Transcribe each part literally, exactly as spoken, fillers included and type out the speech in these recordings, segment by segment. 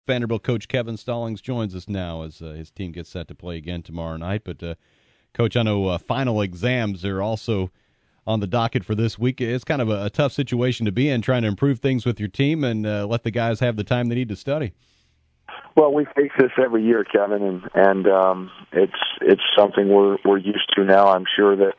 Vanderbilt coach Kevin Stallings joins us now as uh, his team gets set to play again tomorrow night. But, uh, Coach, I know uh, final exams are also on the docket for this week. It's kind of a, a tough situation to be in, trying to improve things with your team and uh, let the guys have the time they need to study. Well, we face this every year, Kevin, and, and um, it's it's something we're we're used to now. I'm sure that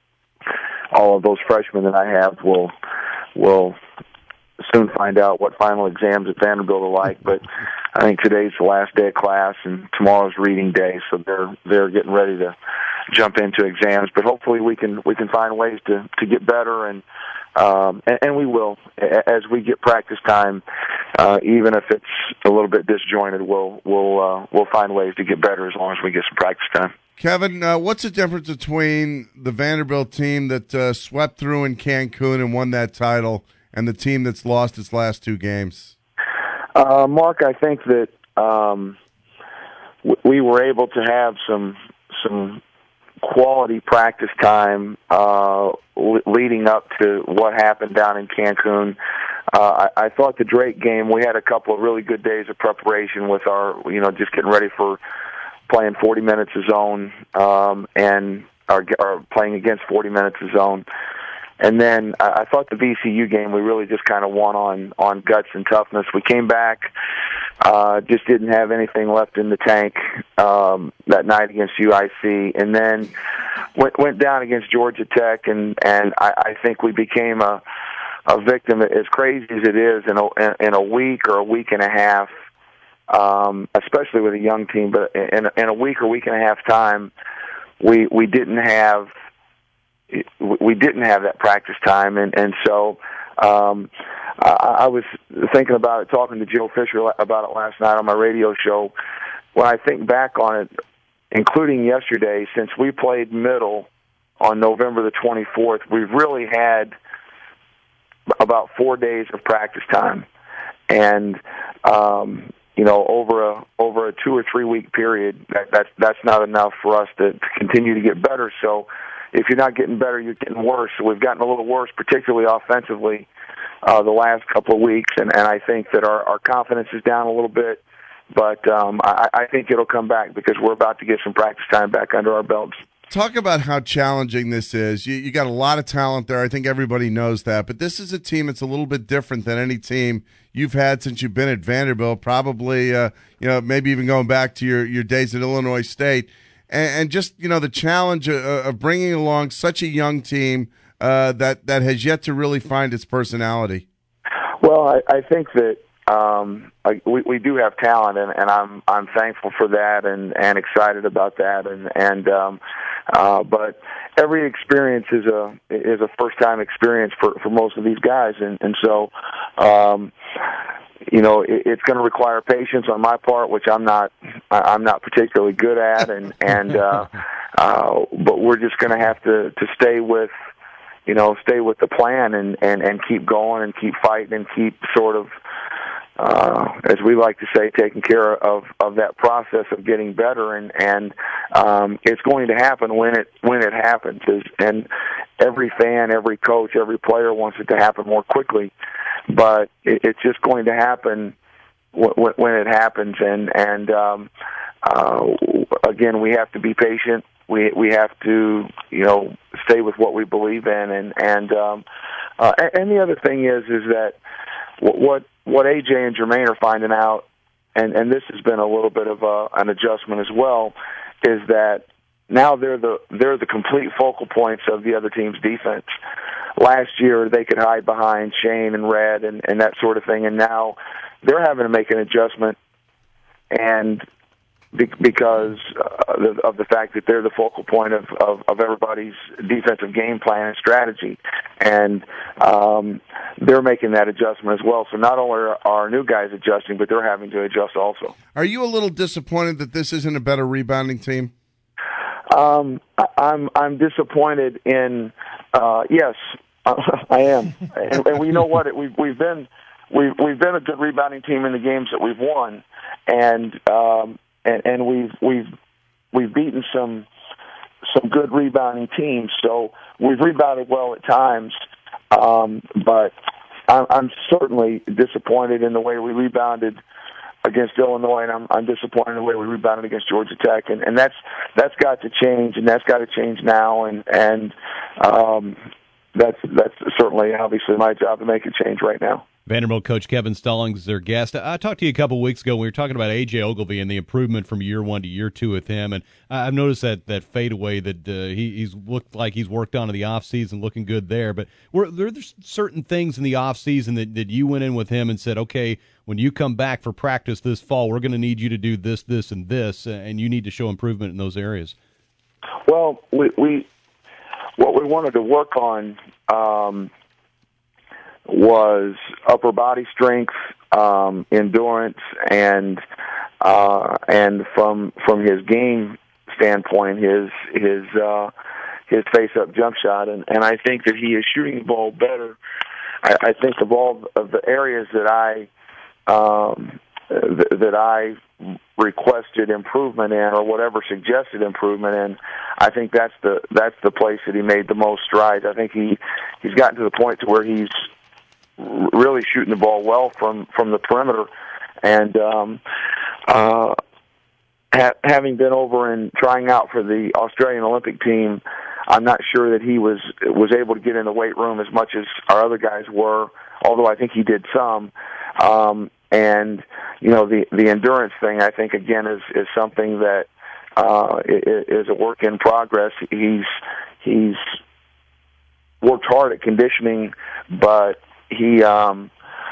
all of those freshmen that I have will will soon find out what final exams at Vanderbilt are like. But I think today's the last day of class, and tomorrow's reading day, so they're they're getting ready to jump into exams. But hopefully, we can we can find ways to to get better, and um, and, and we will as we get practice time. Uh, even if it's a little bit disjointed, we'll we'll uh, we'll find ways to get better as long as we get some practice time. Kevin, uh, what's the difference between the Vanderbilt team that uh, swept through in Cancun and won that title and the team that's lost its last two games? Uh, Mark, I think that um, w- we were able to have some some quality practice time uh, l- leading up to what happened down in Cancun. Uh, I, I thought the Drake game, we had a couple of really good days of preparation with our, you know, just getting ready for playing forty minutes of zone um, and or, or playing against forty minutes of zone. And then I, I thought the V C U game, we really just kind of won on, on guts and toughness. We came back, uh, just didn't have anything left in the tank um, that night against U I C. And then went, went down against Georgia Tech, and, and I, I think we became a a victim, as crazy as it is, in a, in a week or a week and a half, um, especially with a young team. But in, in a week or week and a half time, we we didn't have we didn't have that practice time, and and so um, I, I was thinking about it, talking to Joe Fisher about it last night on my radio show. When I think back on it, including yesterday, since we played middle on November the twenty-fourth, we've really had about four days of practice time, and um, you know, over a over a two or three week period, that, that's that's not enough for us to, to continue to get better. So, if you're not getting better, you're getting worse. So we've gotten a little worse, particularly offensively, uh, the last couple of weeks, and, and I think that our, our confidence is down a little bit. But um, I, I think it'll come back because we're about to get some practice time back under our belts. Talk about how challenging this is. You, you got a lot of talent there. I think everybody knows that. But this is a team that's a little bit different than any team you've had since you've been at Vanderbilt, probably, uh, you know, maybe even going back to your, your days at Illinois State. And, and just, you know, the challenge of, of bringing along such a young team uh, that, that has yet to really find its personality. Well, I, I think that Um, I, we, we do have talent, and, and I'm I'm thankful for that, and, and excited about that, and and um, uh, but every experience is a is a first time experience for, for most of these guys, and and so um, you know it, it's going to require patience on my part, which I'm not I'm not particularly good at, and and uh, uh, but we're just going to have to to stay with. You know, stay with the plan and, and, and keep going and keep fighting and keep sort of, uh, as we like to say, taking care of, of that process of getting better. And, and um, it's going to happen when it when it happens. And every fan, every coach, every player wants it to happen more quickly. But it, it's just going to happen w- when it happens. And, and um, uh, again, we have to be patient. We we have to, you know, stay with what we believe in, and and um, uh, and the other thing is is that what what A J and Jermaine are finding out, and, and this has been a little bit of a, an adjustment as well, is that now they're the they're the complete focal points of the other team's defense. Last year they could hide behind Shane and Red and, and that sort of thing, and now they're having to make an adjustment, and because uh, of the fact that they're the focal point of, of, of everybody's defensive game plan and strategy. And um, they're making that adjustment as well. So not only are our new guys adjusting, but they're having to adjust also. Are you a little disappointed that this isn't a better rebounding team? Um, I, I'm I'm disappointed in, uh, yes, I am. And, and we know what, it, we've, we've been we've, we've been a good rebounding team in the games that we've won. And um, And, and we've we've we've beaten some some good rebounding teams, so we've rebounded well at times. Um, but I'm, I'm certainly disappointed in the way we rebounded against Illinois, and I'm, I'm disappointed in the way we rebounded against Georgia Tech, and, and that's that's got to change, and that's got to change now, and and um, that's that's certainly obviously my job to make a change right now. Vanderbilt coach Kevin Stallings is their guest. I talked to you a couple weeks ago. We were talking about A J Ogilvy and the improvement from year one to year two with him, and I've noticed that that fadeaway that uh, he, he's looked like he's worked on in the offseason, looking good there. But were there certain things in the offseason that, that you went in with him and said, okay, when you come back for practice this fall, we're going to need you to do this, this, and this, and you need to show improvement in those areas? Well, we, we what we wanted to work on um, – was upper body strength, um, endurance, and uh, and from from his game standpoint, his his uh, his face up jump shot, and, and I think that he is shooting the ball better. I, I think of all of the areas that I um, th- that I requested improvement in, or whatever suggested improvement in, I think that's the that's the place that he made the most strides. I think he he's gotten to the point to where he's really shooting the ball well from, from the perimeter, and um, uh, ha- having been over and trying out for the Australian Olympic team, I'm not sure that he was was able to get in the weight room as much as our other guys were. Although I think he did some, um, and you know the the endurance thing, I think again is is something that uh, is a work in progress. He's he's worked hard at conditioning, but He, um,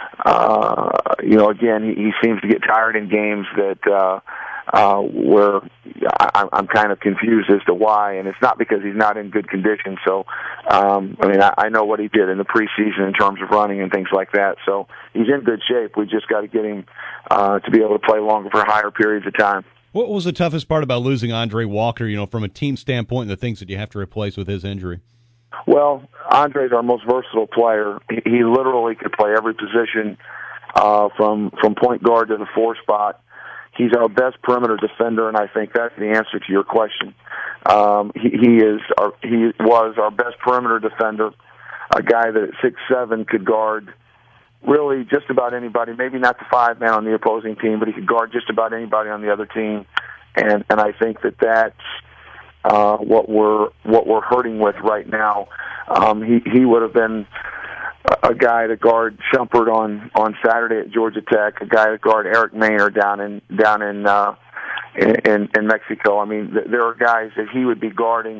uh, you know, again, he, he seems to get tired in games that uh, uh, where I, I'm kind of confused as to why, and it's not because he's not in good condition. So, um, I mean, I, I know what he did in the preseason in terms of running and things like that. So he's in good shape. We just got to get him uh, to be able to play longer for higher periods of time. What was the toughest part about losing Andre Walker, you know, from a team standpoint, and the things that you have to replace with his injury? Well, Andre's our most versatile player. He, he literally could play every position uh, from from point guard to the four spot. He's our best perimeter defender, and I think that's the answer to your question. Um, he, he is our, he was our best perimeter defender, a guy that at six seven could guard really just about anybody. Maybe not the five man on the opposing team, but he could guard just about anybody on the other team. And and I think that that's Uh, what we're what we're hurting with right now. Um, he he would have been a, a guy to guard Shumpert on, on Saturday at Georgia Tech, a guy to guard Eric Maynor down in down in uh, in, in Mexico. I mean, th- there are guys that he would be guarding.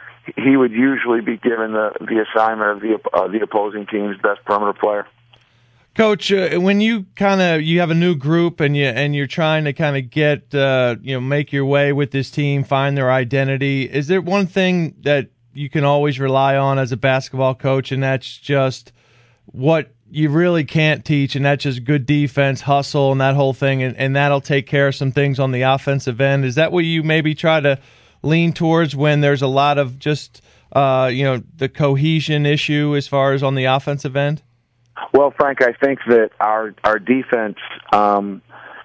He would usually be given the the assignment of the uh, the opposing team's best perimeter player. Coach, uh, when you kind of you have a new group and you and you're trying to kind of get uh, you know make your way with this team, find their identity, is there one thing that you can always rely on as a basketball coach, and that's just what you really can't teach, and that's just good defense, hustle, and that whole thing, and, and that'll take care of some things on the offensive end? Is that what you maybe try to lean towards when there's a lot of just uh, you know the cohesion issue as far as on the offensive end? Well, Frank, I think that our our defense um,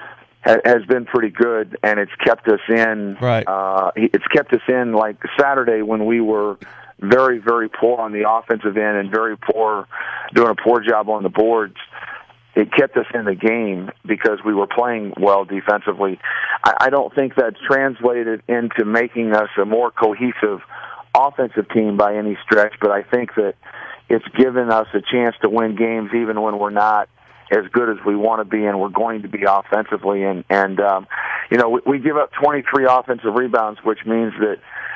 ha- has been pretty good, and it's kept us in. Right. Uh, it's kept us in. Like Saturday, when we were very, very poor on the offensive end and very poor, doing a poor job on the boards, it kept us in the game because we were playing well defensively. I, I don't think that's translated into making us a more cohesive offensive team by any stretch, but I think that it's given us a chance to win games even when we're not as good as we want to be, and we're going to be offensively. And, and um, you know, we, we give up twenty-three offensive rebounds, which means that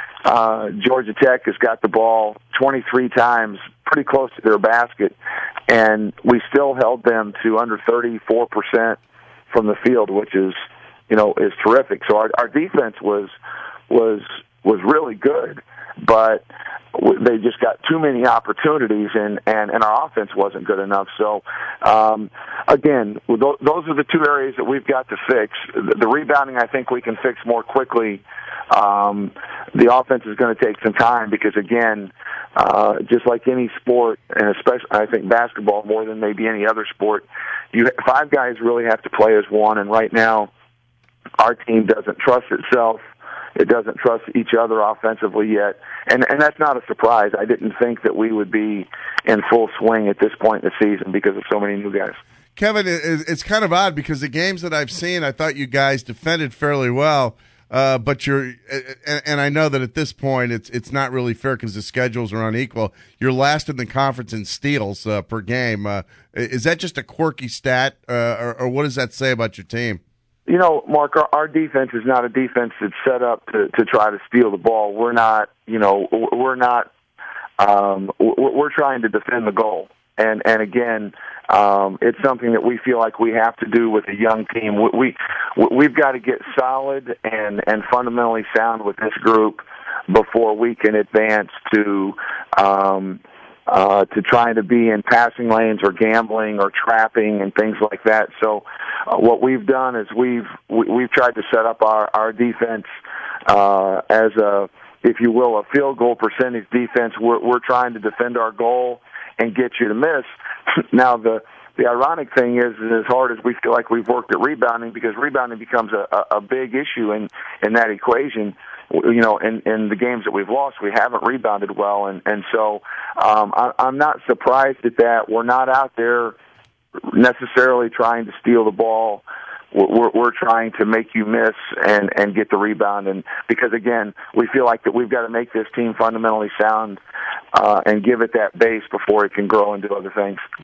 uh, Georgia Tech has got the ball twenty-three times pretty close to their basket, and we still held them to under thirty-four percent from the field, which is, you know, is terrific. So our, our defense was was was really good, but they just got too many opportunities, and, and, and our offense wasn't good enough. So, um, again, those are the two areas that we've got to fix. The, the rebounding, I think we can fix more quickly. Um, the offense is going to take some time because, again, uh, just like any sport, and especially I think basketball more than maybe any other sport, you five guys really have to play as one, and right now our team doesn't trust itself. It doesn't trust each other offensively yet. And and that's not a surprise. I didn't think that we would be in full swing at this point in the season because of so many new guys. Kevin, it, it's kind of odd because the games that I've seen, I thought you guys defended fairly well. Uh, but you're, and, and I know that at this point it's it's not really fair because the schedules are unequal. You're last in the conference in steals uh, per game. Uh, is that just a quirky stat, uh, or, or what does that say about your team? You know, Mark, our, our defense is not a defense that's set up to, to try to steal the ball. We're not, you know, we're not. Um, we're trying to defend the goal, and and again. Um, it's something that we feel like we have to do with a young team. We, we we've got to get solid and and fundamentally sound with this group before we can advance to um, uh, to trying to be in passing lanes or gambling or trapping and things like that. So, uh, what we've done is we've we, we've tried to set up our our defense uh, as a, if you will, a field goal percentage defense. We're we're trying to defend our goal and get you to miss. Now, the the ironic thing is, is as hard as we feel like we've worked at rebounding, because rebounding becomes a, a, a big issue in, in that equation. You know, in, in the games that we've lost, we haven't rebounded well, and and so um, I, I'm not surprised at that. We're not out there necessarily trying to steal the ball. We're, we're trying to make you miss and, and get the rebound, and because again, we feel like that we've got to make this team fundamentally sound uh, and give it that base before it can grow and do other things.